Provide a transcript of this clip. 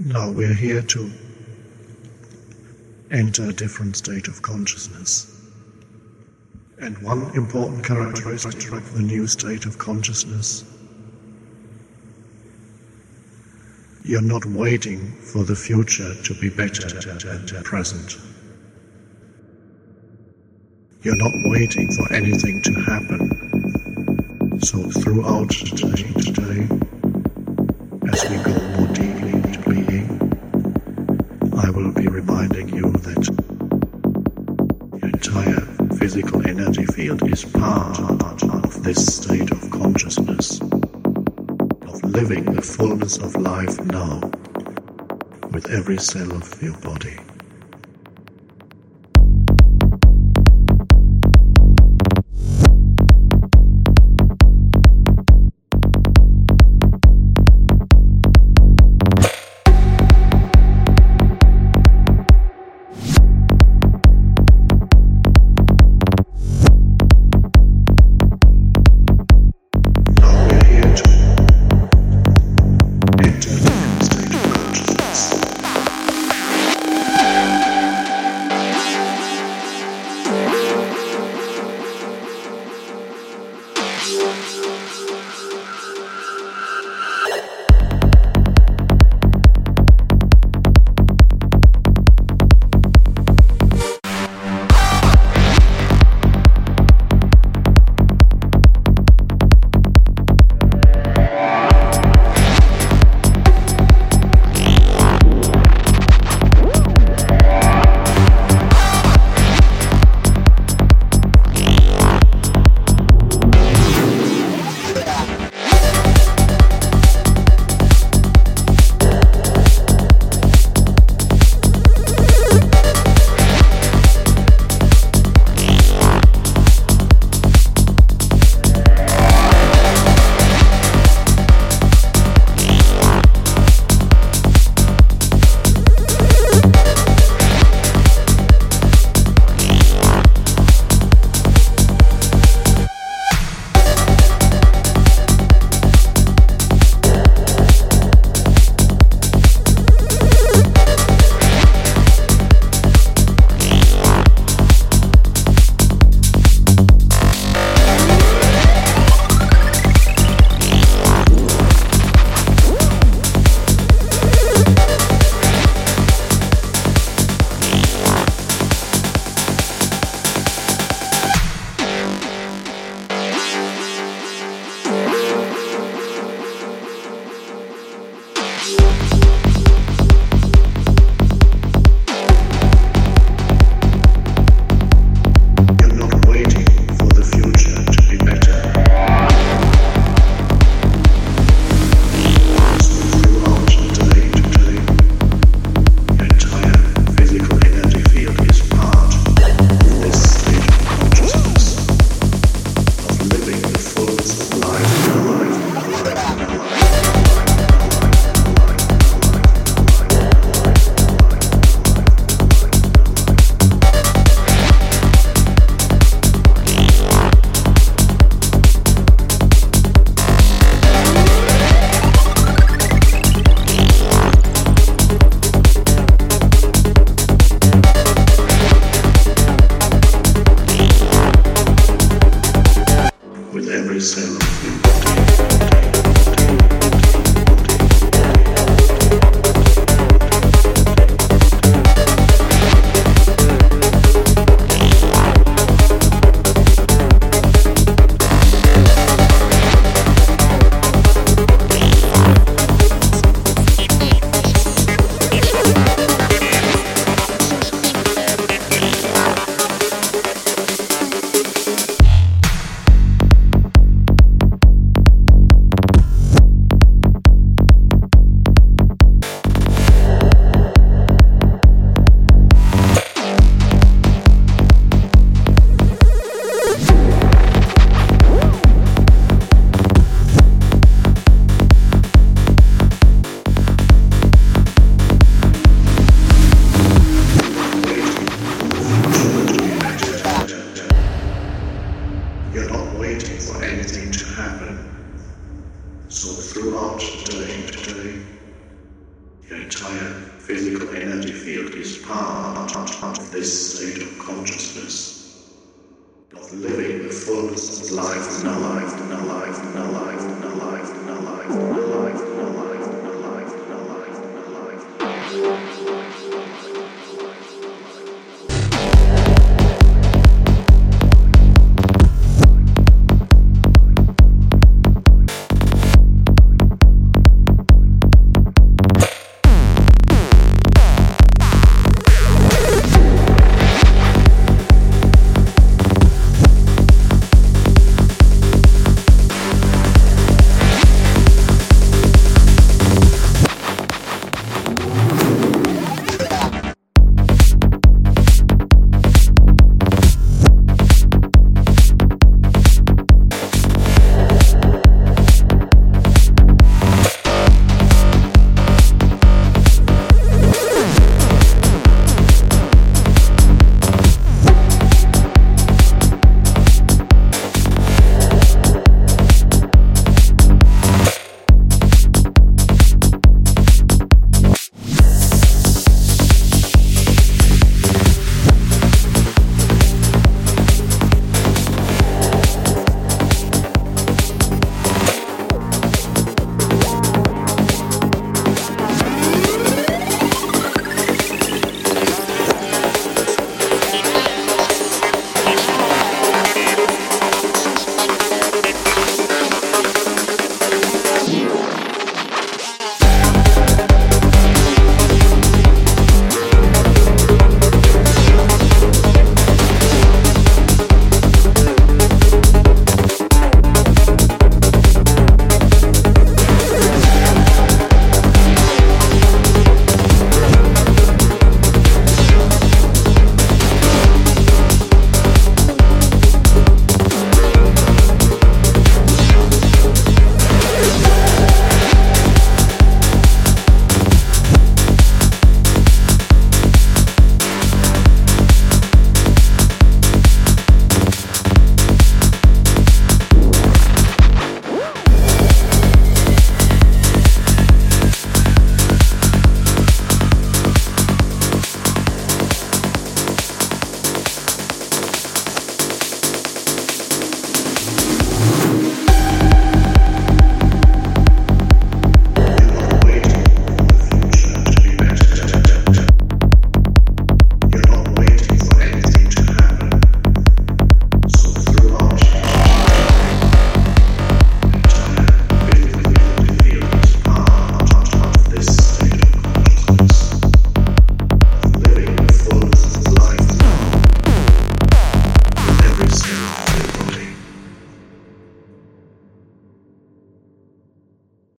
Now we're here to enter a different state of consciousness. And one important characteristic of the new state of consciousness, you're not waiting for the future to be better than the present. You're not waiting for anything to happen. So throughout today, as we go more deeply into being, I will be reminding you that your entire physical energy field is part of this state of consciousness, of living the fullness of life now, with every cell of your body. Your entire physical energy field is part of this state of consciousness, of living the fullness of life, no life, no life, no life, no life, no life, no life, no life.